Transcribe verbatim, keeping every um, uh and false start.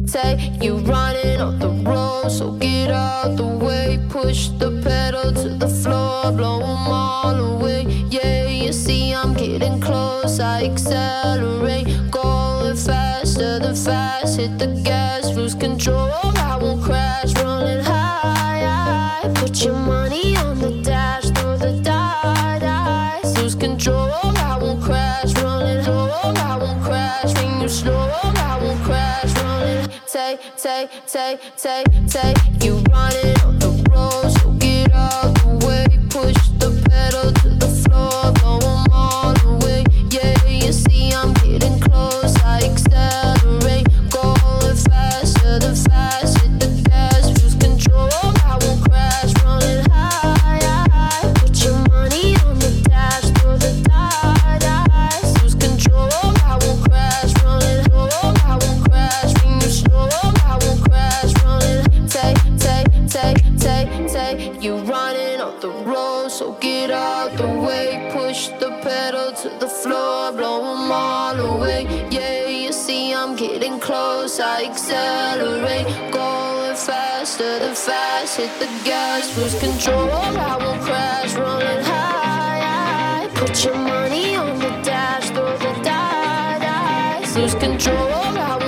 take. You running off the road, so get out the way. Push the pedal to the floor, blow 'em all away. Yeah, you see I'm getting close, I accelerate. Going faster than fast, hit the gas, lose control. I won't crash, running high, high. Put your money on the dash, throw the die, dice. Lose control, I won't crash, running low. I won't crash, when you slow. I won't crash, running. Take, take, take, take, take. You running on the road, so get out the way. Push the pedal to the floor, blow 'em all away. Yeah, you see I'm getting close, I accelerate. Going faster than fast, hit the gas, lose control. I won't crash, running high, high. Put your money on the dash, throw the die, dice. Lose control, I won't crash, running low. I won't crash, when you slow. I won't crash, running. Take, take, take, take, take. You running off the road, so get out the way. Push the pedal to the floor, blow 'em all away. Yeah, you see I'm getting close, I accelerate. Going faster than fast, hit the gas, lose control. I won't crash, running high, high. Put your money on the dash, throw the die, dice. Lose control, I won't